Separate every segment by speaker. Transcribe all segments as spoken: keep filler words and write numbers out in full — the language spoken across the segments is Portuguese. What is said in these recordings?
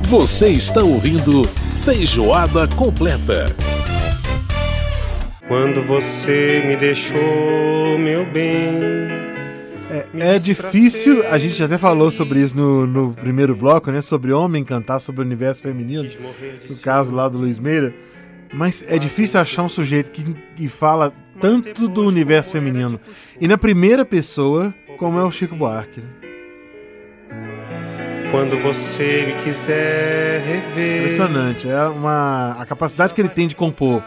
Speaker 1: Você está ouvindo Feijoada Completa.
Speaker 2: Quando você me deixou, meu bem...
Speaker 3: É, é difícil, a gente até falou sobre isso no, no primeiro bloco, né? Sobre homem cantar sobre o universo feminino, no caso lá do Luiz Meira. Mas é difícil achar um sujeito que, que fala tanto do universo feminino e na primeira pessoa, como é o Chico Buarque.
Speaker 2: Quando você me quiser rever...
Speaker 3: Impressionante, é uma, a capacidade que ele tem de compor,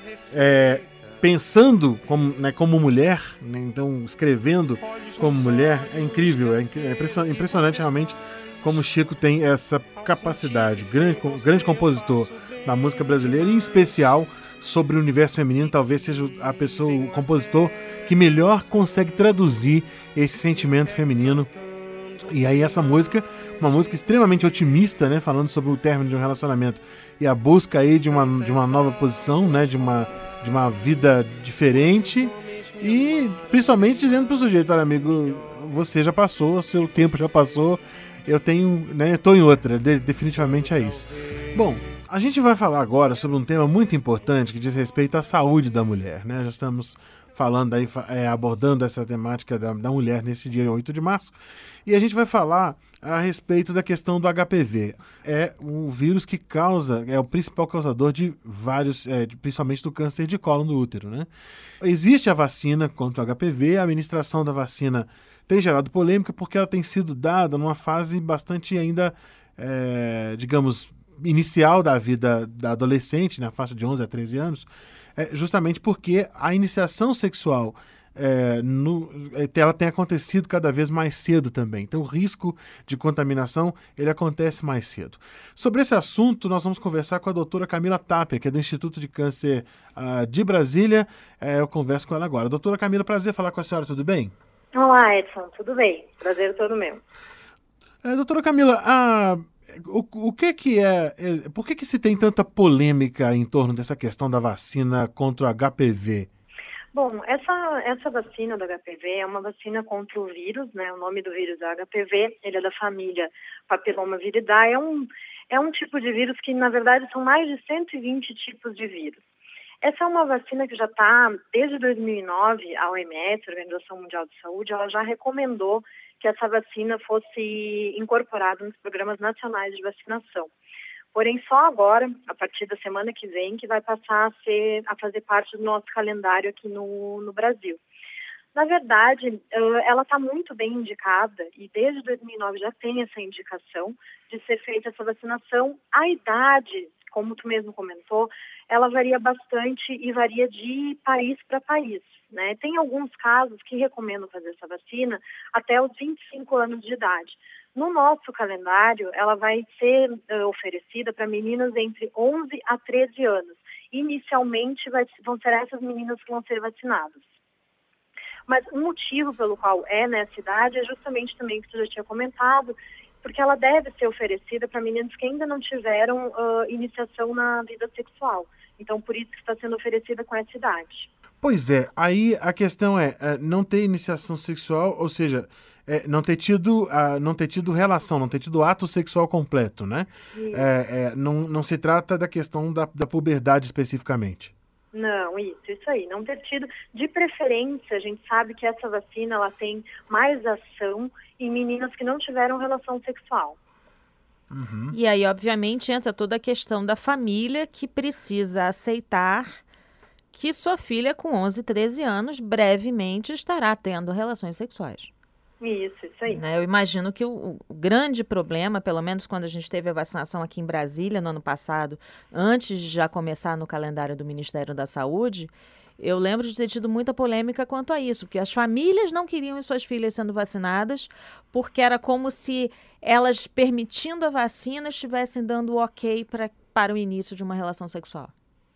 Speaker 3: é, pensando como, né, como mulher, né, então escrevendo como mulher, é incrível, é, é impressionante realmente como o Chico tem essa capacidade, grande, grande compositor da música brasileira, em especial sobre o universo feminino, talvez seja a pessoa, o compositor que melhor consegue traduzir esse sentimento feminino. E aí essa música, uma música extremamente otimista, né, falando sobre o término de um relacionamento e a busca aí de uma, de uma nova posição, né, de uma, de uma vida diferente, e principalmente dizendo pro sujeito: olha, amigo, você já passou, o seu tempo já passou, eu tenho, né, eu tô em outra, de, definitivamente é isso. Bom, a gente vai falar agora sobre um tema muito importante que diz respeito à saúde da mulher, né? Já estamos falando aí, é, abordando essa temática da, da mulher nesse dia oito de março, e a gente vai falar a respeito da questão do H P V. É um vírus que causa, é o principal causador de vários, é, principalmente do câncer de cólon do útero, né? Existe a vacina contra o H P V, a administração da vacina tem gerado polêmica porque ela tem sido dada numa fase bastante ainda, é, digamos, inicial da vida da adolescente, na faixa de onze a treze anos, é, justamente porque a iniciação sexual é, no, ela tem acontecido cada vez mais cedo também. Então o risco de contaminação ele acontece mais cedo. Sobre esse assunto nós vamos conversar com a doutora Camila Tapia, que é do Instituto de Câncer uh, de Brasília. É, eu converso com ela agora. Doutora Camila, prazer falar com a senhora, tudo bem?
Speaker 4: Olá, Edson, tudo bem? Prazer todo meu.
Speaker 3: É, doutora Camila, a... O, o que que é, é... Por que que se tem tanta polêmica em torno dessa questão da vacina contra o H P V?
Speaker 4: Bom, essa, essa vacina do H P V é uma vacina contra o vírus, né? O nome do vírus é H P V, ele é da família Papilomaviridae, é um, é um tipo de vírus que, na verdade, são mais de cento e vinte tipos de vírus. Essa é uma vacina que já está, desde dois mil e nove, a O M S, a Organização Mundial de Saúde, ela já recomendou que essa vacina fosse incorporada nos programas nacionais de vacinação. Porém, só agora, a partir da semana que vem, que vai passar a, ser, a fazer parte do nosso calendário aqui no, no Brasil. Na verdade, ela está muito bem indicada e desde dois mil e nove já tem essa indicação de ser feita essa vacinação. A idade, como tu mesmo comentou, ela varia bastante e varia de país para país, né? Tem alguns casos que recomendam fazer essa vacina até os vinte e cinco anos de idade. No nosso calendário, ela vai ser uh, oferecida para meninas entre onze a treze anos. Inicialmente, vai, vão ser essas meninas que vão ser vacinadas. Mas o motivo pelo qual é nessa idade é justamente também o que você já tinha comentado, porque ela deve ser oferecida para meninos que ainda não tiveram uh, iniciação na vida sexual. Então, por isso que está sendo oferecida com essa idade.
Speaker 3: Pois é, aí a questão é, é não ter iniciação sexual, ou seja, é, não ter tido, uh, não ter tido relação, não ter tido ato sexual completo, né? É, é, não, não se trata da questão da, da puberdade especificamente.
Speaker 4: Não, isso, isso aí. Não ter tido, de preferência, a gente sabe que essa vacina ela tem mais ação em meninas que não tiveram relação sexual.
Speaker 5: Uhum. E aí, obviamente, entra toda a questão da família que precisa aceitar que sua filha com onze, treze anos brevemente estará tendo relações sexuais.
Speaker 4: Isso, isso aí.
Speaker 5: Né? Eu imagino que o, o grande problema, pelo menos quando a gente teve a vacinação aqui em Brasília no ano passado, antes de já começar no calendário do Ministério da Saúde, eu lembro de ter tido muita polêmica quanto a isso, porque as famílias não queriam suas filhas sendo vacinadas, porque era como se elas, permitindo a vacina, estivessem dando ok pra, para o início de uma relação sexual.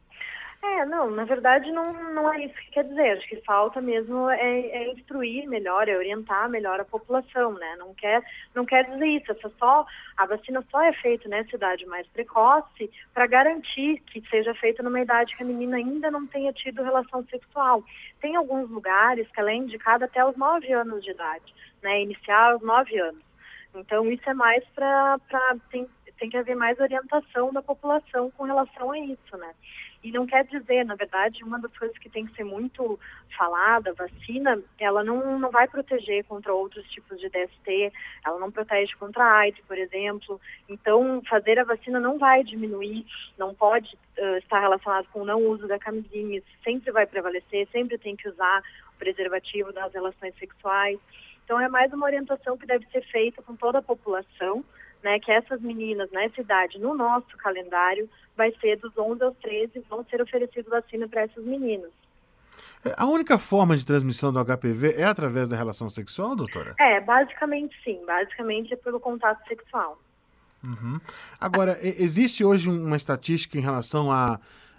Speaker 4: É, não, na verdade não, não é isso que quer dizer. Acho que falta mesmo é, é instruir melhor, é orientar melhor a população, né? Não quer, não quer dizer isso. Essa só, a vacina só é feita nessa idade mais precoce para garantir que seja feita numa idade que a menina ainda não tenha tido relação sexual. Tem alguns lugares que ela é indicada até os nove anos de idade, né? Iniciar aos nove anos. Então isso é mais para tem que haver mais orientação da população com relação a isso, né? E não quer dizer, na verdade, uma das coisas que tem que ser muito falada, a vacina, ela não, não vai proteger contra outros tipos de D S T, ela não protege contra a AIDS, por exemplo. Então, fazer a vacina não vai diminuir, não pode uh, estar relacionado com o não uso da camisinha, isso sempre vai prevalecer, sempre tem que usar o preservativo das relações sexuais. Então, é mais uma orientação que deve ser feita com toda a população, né, que essas meninas nessa idade, no nosso calendário, vai ser dos onze aos treze, vão ser oferecidas vacina para essas meninas.
Speaker 3: A única forma de transmissão do H P V é através da relação sexual, doutora?
Speaker 4: É, basicamente sim, basicamente é pelo contato sexual.
Speaker 3: Uhum. Agora, existe hoje uma estatística em relação a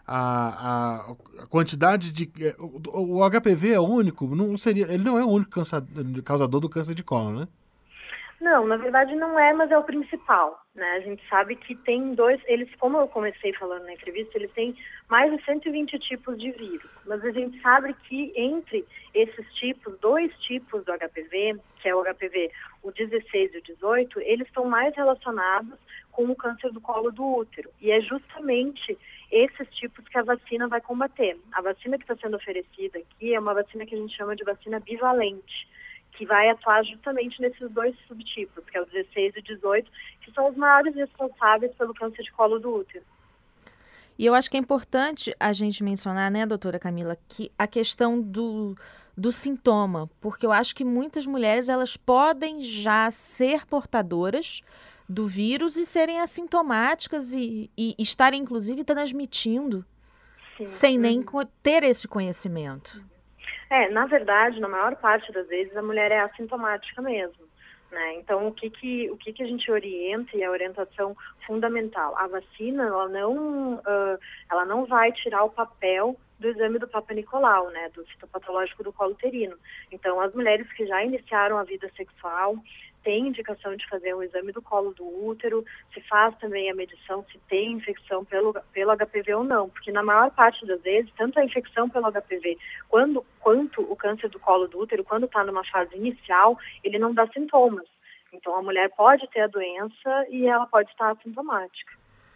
Speaker 3: A, a, a quantidade de... O, o H P V é único? Não seria, ele não é o único cansa, causador do câncer de colo, né?
Speaker 4: Não, na verdade não é, mas é o principal, né? A gente sabe que tem dois... Eles, como eu comecei falando na entrevista, eles têm mais de cento e vinte tipos de vírus. Mas a gente sabe que entre esses tipos, dois tipos do H P V, que é o H P V, o dezesseis e o dezoito, eles estão mais relacionados com o câncer do colo do útero. E é justamente esses tipos que a vacina vai combater. A vacina que está sendo oferecida aqui é uma vacina que a gente chama de vacina bivalente, que vai atuar justamente nesses dois subtipos, que é o dezesseis e o dezoito, que são os maiores responsáveis pelo câncer de colo do útero.
Speaker 5: E eu acho que é importante a gente mencionar, né, doutora Camila, que a questão do, do sintoma, porque eu acho que muitas mulheres, elas podem já ser portadoras do vírus e serem assintomáticas e, e estarem, inclusive, transmitindo, sim, sem nem uhum. ter esse conhecimento.
Speaker 4: É, na verdade, na maior parte das vezes, a mulher é assintomática mesmo, né? Então, o que que, o que que a gente orienta, e a orientação fundamental, a vacina, ela não, uh, ela não vai tirar o papel do exame do Papa Nicolau, né, do citopatológico do colo uterino. Então, as mulheres que já iniciaram a vida sexual tem indicação de fazer um exame do colo do útero, se faz também a medição se tem infecção pelo, pelo H P V ou não, porque na maior parte das vezes, tanto a infecção pelo H P V quando, quanto o câncer do colo do útero, quando está numa fase inicial, ele não dá sintomas. Então a mulher pode ter a doença e ela pode estar assintomática.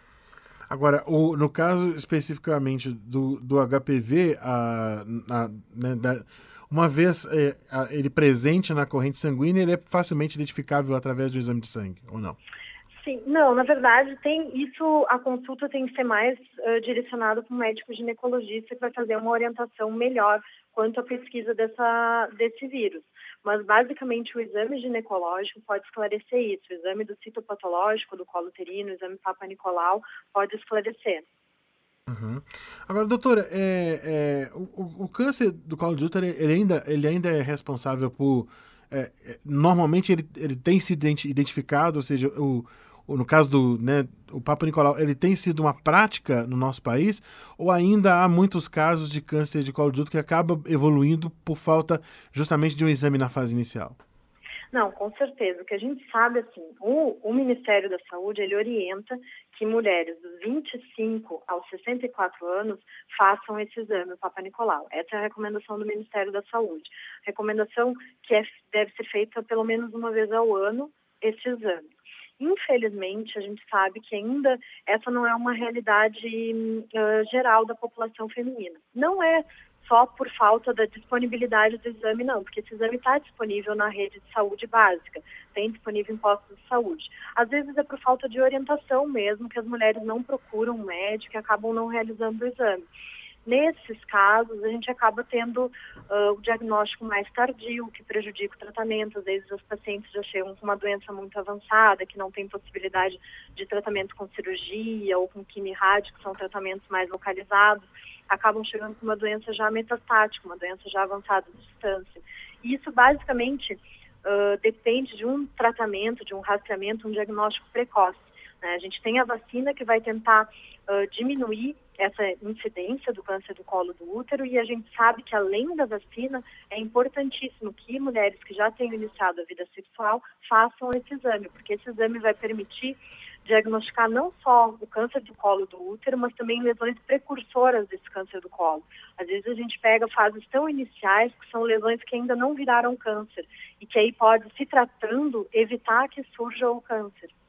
Speaker 3: Agora, o, no caso especificamente do, do H P V, a, a, né, da, uma vez é, a, ele presente na corrente sanguínea, ele é facilmente identificável através do exame de sangue, ou não?
Speaker 4: Sim, não, na verdade, tem isso, a consulta tem que ser mais uh, direcionada para um médico ginecologista que vai fazer uma orientação melhor quanto à pesquisa dessa, desse vírus. Mas, basicamente, o exame ginecológico pode esclarecer isso. O exame do citopatológico, do colo uterino, o exame Papa Nicolau, pode esclarecer.
Speaker 3: Uhum. Agora, doutora, é, é, o, o câncer do colo de útero, ele ainda, ele ainda é responsável por... É, normalmente, ele, ele tem se identificado, ou seja, o, o, no caso do né, o Papa Nicolau, ele tem sido uma prática no nosso país, ou ainda há muitos casos de câncer de colo de útero que acaba evoluindo por falta justamente de um exame na fase inicial?
Speaker 4: Não, com certeza. O que a gente sabe, assim, o, o Ministério da Saúde, ele orienta que mulheres dos vinte e cinco aos sessenta e quatro anos façam esse exame, o Papa Nicolau. Essa é a recomendação do Ministério da Saúde. Recomendação que é, deve ser feita pelo menos uma vez ao ano, esse exame. Infelizmente, a gente sabe que ainda essa não é uma realidade uh, geral da população feminina. Não é só por falta da disponibilidade do exame, não, porque esse exame está disponível na rede de saúde básica, tem disponível em postos de saúde. Às vezes é por falta de orientação mesmo, que as mulheres não procuram um médico e acabam não realizando o exame. Nesses casos, a gente acaba tendo uh, o diagnóstico mais tardio, que prejudica o tratamento. Às vezes, os pacientes já chegam com uma doença muito avançada, que não tem possibilidade de tratamento com cirurgia ou com quimio-rádio, que são tratamentos mais localizados, acabam chegando com uma doença já metastática, uma doença já avançada de distância. E isso, basicamente, uh, depende de um tratamento, de um rastreamento, um diagnóstico precoce. Né? A gente tem a vacina que vai tentar uh, diminuir essa incidência do câncer do colo do útero, e a gente sabe que, além da vacina, é importantíssimo que mulheres que já tenham iniciado a vida sexual façam esse exame, porque esse exame vai permitir diagnosticar não só o câncer do colo do útero, mas também lesões precursoras desse câncer do colo. Às vezes a gente pega fases tão iniciais que são lesões que ainda não viraram câncer e que aí pode, se tratando, evitar que surja o câncer.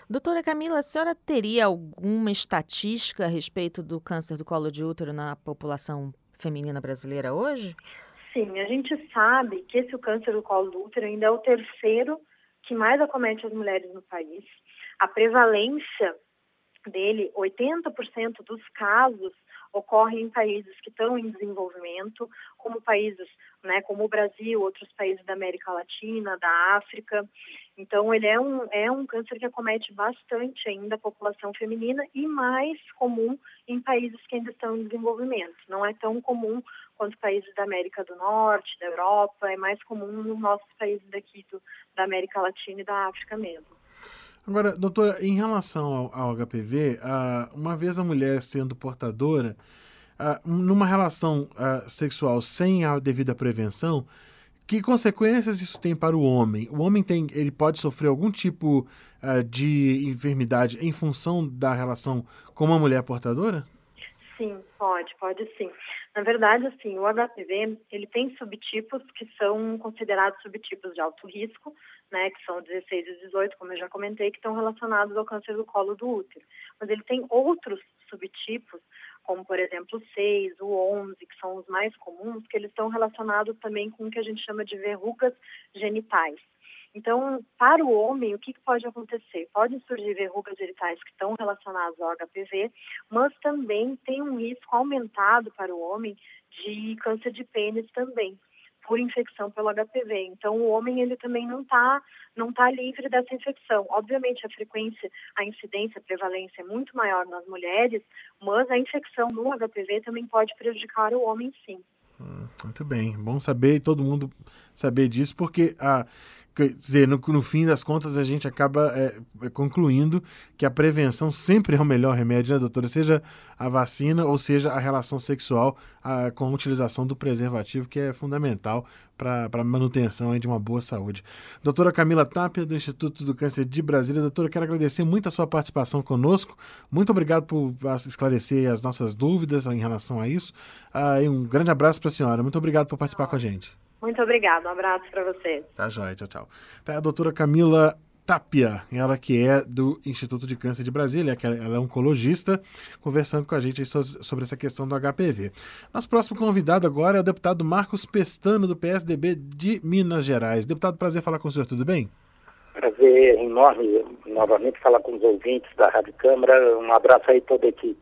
Speaker 5: Doutora Camila, a senhora teria alguma estatística a respeito do câncer do colo de útero na população feminina brasileira hoje?
Speaker 4: Sim, a gente sabe que esse o câncer do colo do útero ainda é o terceiro que mais acomete as mulheres no país. A prevalência dele, oitenta por cento dos casos ocorrem em países que estão em desenvolvimento, como países, né, como o Brasil, outros países da América Latina, da África. Então, ele é um, é um câncer que acomete bastante ainda a população feminina e mais comum em países que ainda estão em desenvolvimento. Não é tão comum quanto países da América do Norte, da Europa, é mais comum nos nossos países daqui do, da América Latina e da África mesmo.
Speaker 3: Agora, doutora, em relação ao, ao H P V, uh, uma vez a mulher sendo portadora, uh, numa relação uh, sexual sem a devida prevenção, que consequências isso tem para o homem? O homem tem, ele pode sofrer algum tipo uh, de enfermidade em função da relação com uma mulher portadora?
Speaker 4: Sim, pode, pode sim. Na verdade, assim, o H P V, ele tem subtipos que são considerados subtipos de alto risco, né, que são dezesseis e dezoito, como eu já comentei, que estão relacionados ao câncer do colo do útero. Mas ele tem outros subtipos, como, por exemplo, o seis, o onze, que são os mais comuns, que eles estão relacionados também com o que a gente chama de verrugas genitais. Então, para o homem, o que pode acontecer? Podem surgir verrugas genitais que estão relacionadas ao H P V, mas também tem um risco aumentado para o homem de câncer de pênis também, por infecção pelo H P V. Então, o homem ele também não está não tá livre dessa infecção. Obviamente, a frequência, a incidência, a prevalência é muito maior nas mulheres, mas a infecção no H P V também pode prejudicar o homem, sim.
Speaker 3: Hum, muito bem, bom saber, todo mundo saber disso, porque a Quer dizer, no, no fim das contas, a gente acaba é, concluindo que a prevenção sempre é o melhor remédio, né, doutora? Seja a vacina ou seja a relação sexual a, com a utilização do preservativo, que é fundamental para a manutenção aí de uma boa saúde. Doutora Camila Tapia, do Instituto do Câncer de Brasília. Doutora, quero agradecer muito a sua participação conosco. Muito obrigado por esclarecer as nossas dúvidas em relação a isso. Ah, e um grande abraço para a senhora. Muito obrigado por participar com a gente.
Speaker 4: Muito obrigada, um abraço para você.
Speaker 3: Tá joia, tchau, tchau. Tá a doutora Camila Tapia, ela que é do Instituto de Câncer de Brasília, que ela é oncologista, conversando com a gente sobre essa questão do H P V. Nosso próximo convidado agora é o deputado Marcos Pestana, do P S D B de Minas Gerais. Deputado, prazer falar com o senhor, tudo bem?
Speaker 6: Prazer enorme novamente falar com os ouvintes da Rádio Câmara. Um abraço aí a toda a equipe.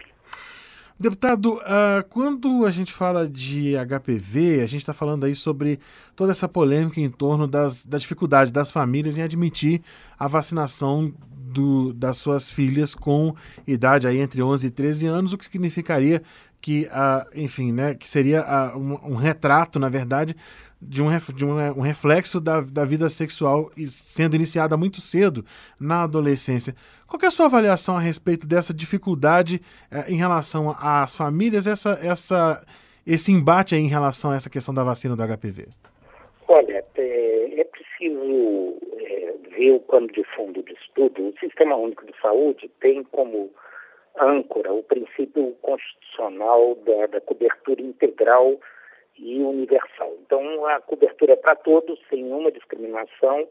Speaker 3: Deputado, uh, quando a gente fala de H P V, a gente está falando aí sobre toda essa polêmica em torno das, da dificuldade das famílias em admitir a vacinação do, das suas filhas com idade aí entre onze e treze anos, o que significaria que, uh, enfim, né, que seria uh, um, um retrato, na verdade, de um, de um, um reflexo da, da vida sexual sendo iniciada muito cedo na adolescência. Qual que é a sua avaliação a respeito dessa dificuldade eh, em relação às famílias, essa, essa, esse embate aí em relação a essa questão da vacina do H P V?
Speaker 6: Olha, é, é preciso é, ver o pano de fundo disso tudo. O Sistema Único de Saúde tem como âncora o princípio constitucional da, da cobertura integral e universal. Então, a cobertura é para todos, sem nenhuma discriminação,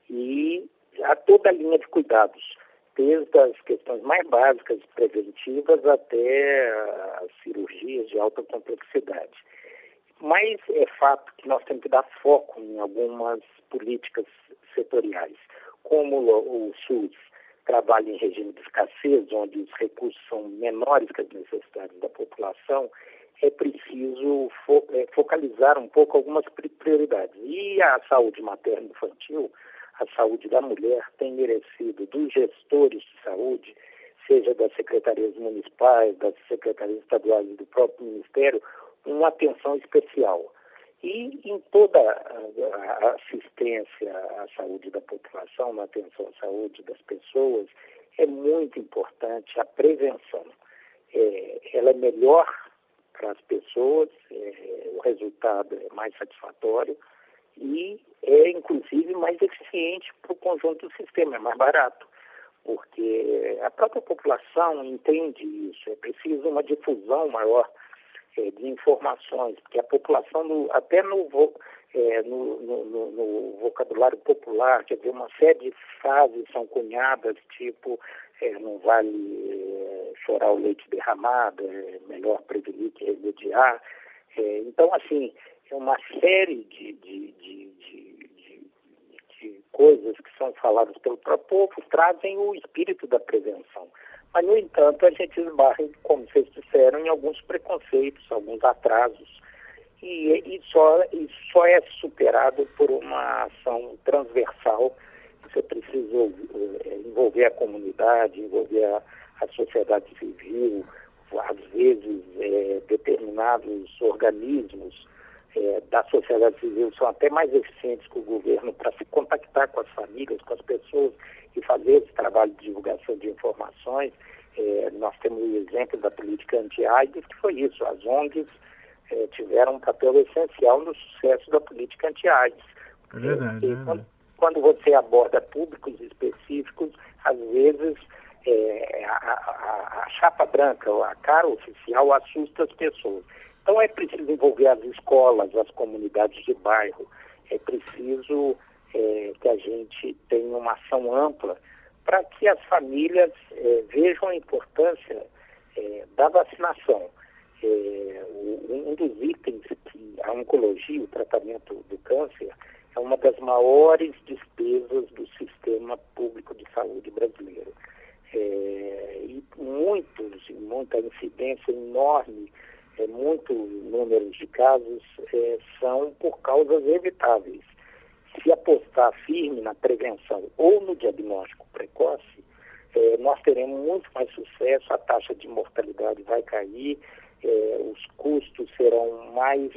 Speaker 6: e a toda a linha de cuidados, desde as questões mais básicas preventivas até as cirurgias de alta complexidade. Mas é fato que nós temos que dar foco em algumas políticas setoriais, como o SUS trabalha em regime de escassez, onde os recursos são menores que as necessidades da população, é preciso fo- é, focalizar um pouco algumas prioridades. E a saúde materno-infantil, a saúde da mulher, tem merecido dos gestores de saúde, seja das secretarias municipais, das secretarias estaduais e do próprio Ministério, uma atenção especial. E em toda a assistência à saúde da população, na atenção à saúde das pessoas, é muito importante a prevenção. É, ela é melhor para as pessoas, é, o resultado é mais satisfatório e é, inclusive, mais eficiente para o conjunto do sistema, é mais barato, porque a própria população entende isso, é preciso uma difusão maior é, de informações, porque a população, no, até no, é, no, no, no, no vocabulário popular, quer dizer, uma série de frases são cunhadas, tipo, é, não vale é, chorar o leite derramado, é melhor prevenir que remediar. É, então, assim, é uma série de, de, de, de, de, de coisas que são faladas pelo próprio povo, trazem o espírito da prevenção. Mas, no entanto, a gente esbarra, como vocês disseram, em alguns preconceitos, alguns atrasos, e, e, só, e só é superado por uma ação transversal. Você precisa é, envolver a comunidade, envolver a, a sociedade civil, às vezes é, determinados organismos é, da sociedade civil são até mais eficientes que o governo para se contactar com as famílias, com as pessoas e fazer esse trabalho de divulgação de informações. É, nós temos o exemplo da política anti-AIDS, que foi isso, as O N Gs é, tiveram um papel essencial no sucesso da política anti-AIDS.
Speaker 3: É verdade,
Speaker 6: é,
Speaker 3: é verdade.
Speaker 6: Quando, quando você aborda públicos específicos, às vezes é, a, a, a chapa branca, a cara oficial assusta as pessoas. Então é preciso envolver as escolas, as comunidades de bairro, é preciso é, que a gente tenha uma ação ampla para que as famílias é, vejam a importância é, da vacinação. É, um dos itens que a oncologia, o tratamento do câncer, é uma das maiores despesas do sistema público de saúde brasileiro. É, e muitos, muita incidência enorme, é, muitos números de casos é, são por causas evitáveis. Se apostar firme na prevenção ou no diagnóstico precoce, é, nós teremos muito mais sucesso, a taxa de mortalidade vai cair, é, os custos serão mais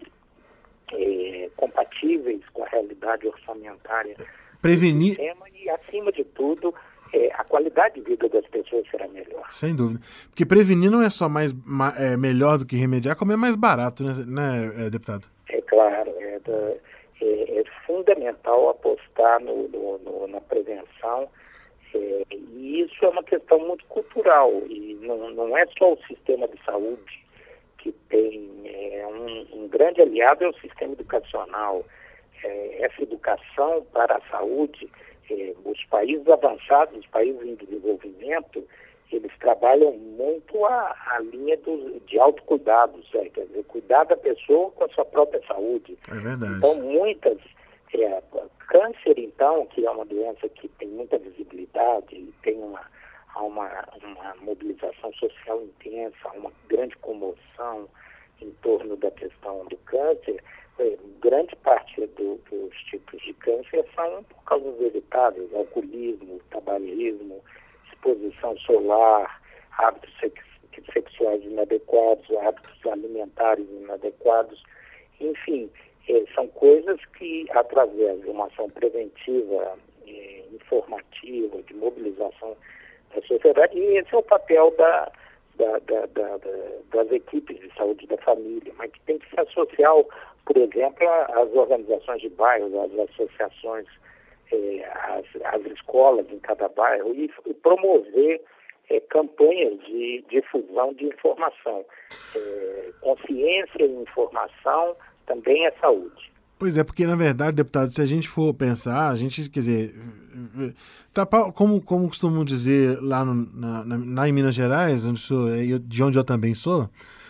Speaker 6: é, compatíveis com a realidade orçamentária
Speaker 3: Prevenir...
Speaker 6: do sistema e, acima de tudo, é, a qualidade de vida das pessoas será melhor.
Speaker 3: Sem dúvida. Porque prevenir não é só mais, ma, é, melhor do que remediar, como é mais barato, né, né deputado?
Speaker 6: É claro, é, da, é, é fundamental apostar no, no, no, na prevenção, é, e isso é uma questão muito cultural, e não, não é só o sistema de saúde que tem é, um, um grande aliado, é o sistema educacional. É, essa educação para a saúde, é, os países avançados, os países em desenvolvimento, eles trabalham muito a, a linha do, de autocuidado, é, quer dizer, cuidar da pessoa com a sua própria saúde.
Speaker 3: É verdade.
Speaker 6: Então, muitas... É, câncer, então, que é uma doença que tem muita visibilidade e tem uma, uma, uma mobilização social intensa, uma grande comoção em torno da questão do câncer, é, grande parte do, dos tipos de câncer são por causas evitáveis, alcoolismo, tabagismo, exposição solar, hábitos sex, sexuais inadequados, hábitos alimentares inadequados, enfim, é, são coisas que, através de uma ação preventiva, é, informativa, de mobilização da sociedade, e esse é o papel da, da, da, da, da, das equipes de saúde da família, mas que tem que se associar, por exemplo, às organizações de bairros, às associações, é, às, às escolas em cada bairro, e, e promover é, campanhas de difusão de informação. É, consciência e informação também é saúde.
Speaker 3: Pois é, porque na verdade, deputado, se a gente for pensar, a gente, quer dizer, tapar, como, como costumam dizer lá, no, na, na, lá em Minas Gerais, onde sou, de onde eu também sou,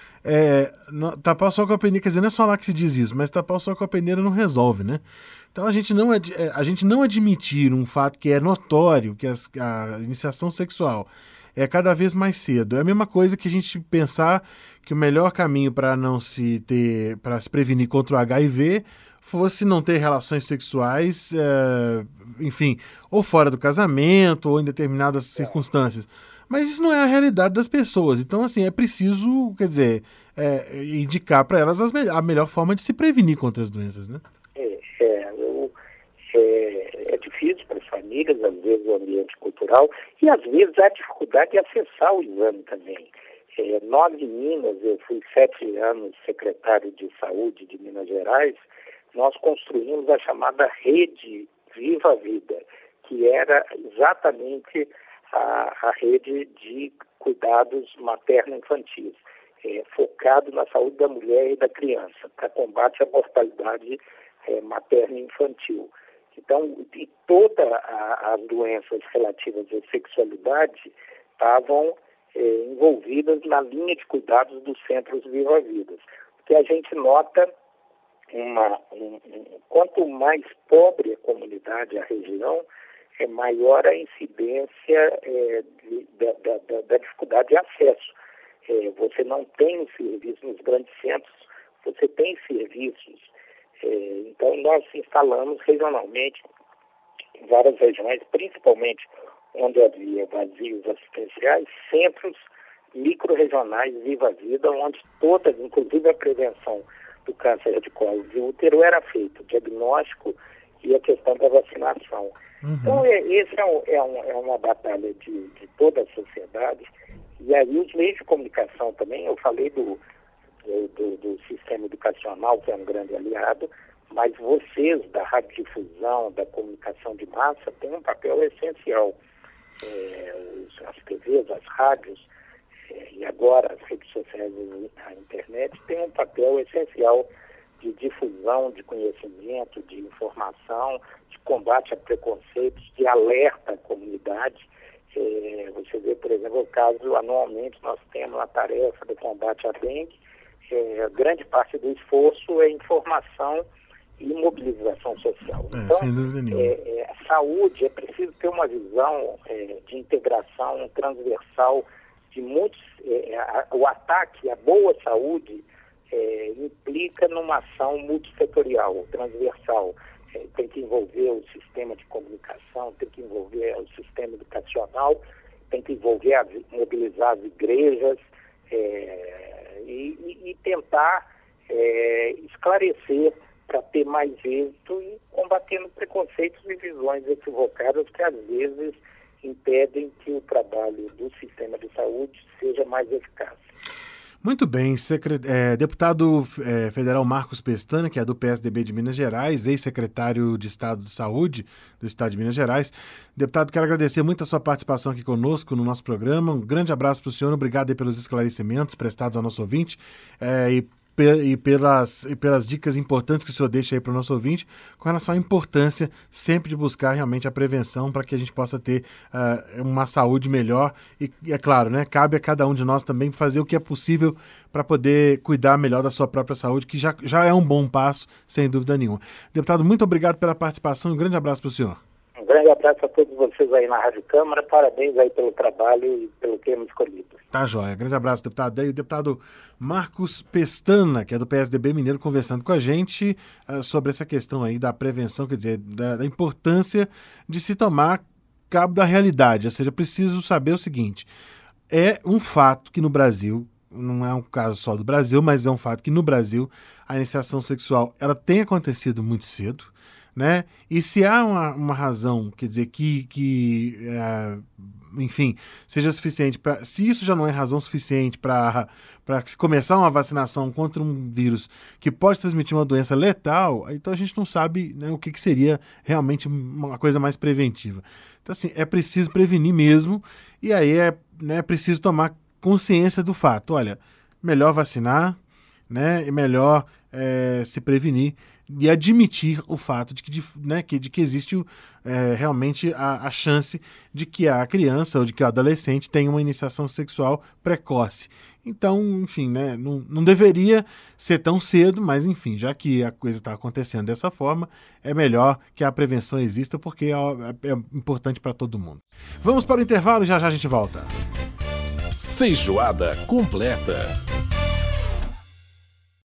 Speaker 3: é, no, tapar o sol com a peneira, quer dizer, não é só lá que se diz isso, mas tapar o sol com a peneira não resolve, né? Então a gente não, ad, a gente não admitir um fato que é notório, que as, a iniciação sexual é cada vez mais cedo. É a mesma coisa que a gente pensar que o melhor caminho para não se ter, para se prevenir contra o H I V fosse não ter relações sexuais, é, enfim, ou fora do casamento, ou em determinadas circunstâncias. Mas isso não é a realidade das pessoas. Então, assim, é preciso, quer dizer, é, indicar para elas as me- a melhor forma de se prevenir contra as doenças, né?
Speaker 6: É, é, eu, é, é difícil para as famílias, às vezes o ambiente cultural, e às vezes há dificuldade de acessar o exame também. É, nós em Minas, eu fui sete anos secretário de saúde de Minas Gerais, nós construímos a chamada Rede Viva a Vida, que era exatamente a, a rede de cuidados materno-infantis, é, focado na saúde da mulher e da criança, para combate à mortalidade é, materno-infantil. Então, e todas as doenças relativas à sexualidade estavam é, envolvidas na linha de cuidados dos centros Viva Vidas. Porque a gente nota, uma, um, um, quanto mais pobre a comunidade, a região, é maior a incidência é, de, da, da, da dificuldade de acesso. É, você não tem serviços nos grandes centros, você tem serviços. É, então, nós instalamos regionalmente em várias regiões, principalmente onde havia vazios assistenciais, centros micro-regionais Viva Vida, onde todas, inclusive a prevenção do câncer de colo de útero, era feito, o diagnóstico e a questão da vacinação. Uhum. Então, é, esse é, um, é, um, é uma batalha de, de toda a sociedade. E aí os meios de comunicação também, eu falei do, do, do sistema educacional, que é um grande aliado, mas vocês, da radiodifusão, da comunicação de massa, têm um papel essencial. É, os, as T Vs, as rádios, é, e agora as redes sociais e a internet têm um papel essencial de difusão, de conhecimento, de informação, de combate a preconceitos, de alerta à comunidade. É, você vê, por exemplo, o caso, anualmente nós temos a tarefa do combate à dengue. É, grande parte do esforço é informação e mobilização social.
Speaker 3: É,
Speaker 6: então,
Speaker 3: sem dúvida nenhuma.
Speaker 6: É, é, a saúde, é preciso ter uma visão é, de integração transversal de muitos... É, a, o ataque à boa saúde é, implica numa ação multissetorial, transversal. É, tem que envolver o sistema de comunicação, tem que envolver o sistema educacional, tem que envolver, as, mobilizar as igrejas é, e, e, e tentar é, esclarecer para ter mais êxito e combatendo preconceitos e visões equivocadas que às vezes impedem que o trabalho do sistema de saúde seja mais eficaz.
Speaker 3: Muito bem, secret... é, deputado é, federal Marcos Pestana, que é do P S D B de Minas Gerais, ex-secretário de Estado de Saúde do Estado de Minas Gerais. Deputado, quero agradecer muito a sua participação aqui conosco no nosso programa. Um grande abraço para o senhor, obrigado aí pelos esclarecimentos prestados ao nosso ouvinte é, e e pelas, e pelas dicas importantes que o senhor deixa aí para o nosso ouvinte com relação à importância sempre de buscar realmente a prevenção para que a gente possa ter uh, uma saúde melhor e, e é claro, né, cabe a cada um de nós também fazer o que é possível para poder cuidar melhor da sua própria saúde, que já, já é um bom passo, sem dúvida nenhuma. Deputado, muito obrigado pela participação e um grande abraço para o senhor.
Speaker 6: Um grande abraço a todos vocês aí na Rádio Câmara, parabéns aí pelo trabalho e pelo tema escolhido.
Speaker 3: Tá joia, grande abraço, deputado. Daí o deputado Marcos Pestana, que é do P S D B Mineiro, conversando com a gente uh, sobre essa questão aí da prevenção, quer dizer, da, da importância de se tomar cabo da realidade, ou seja, preciso saber o seguinte, é um fato que no Brasil, não é um caso só do Brasil, mas é um fato que no Brasil a iniciação sexual ela tem acontecido muito cedo, né? E se há uma, uma razão, quer dizer, que, que é, enfim, seja suficiente para... Se isso já não é razão suficiente para se começar uma vacinação contra um vírus que pode transmitir uma doença letal, então a gente não sabe, né, o que, que seria realmente uma coisa mais preventiva. Então, assim, é preciso prevenir mesmo, e aí é, né, preciso tomar consciência do fato. Olha, melhor vacinar, né, e melhor é, se prevenir, e admitir o fato de que, de, né, que, de que existe é, realmente a, a chance de que a criança ou de que o adolescente tenha uma iniciação sexual precoce. Então, enfim, né, não, não deveria ser tão cedo, mas enfim, já que a coisa está acontecendo dessa forma, é melhor que a prevenção exista porque é, é importante para todo mundo. Vamos para o intervalo e já já a gente volta.
Speaker 1: Feijoada completa.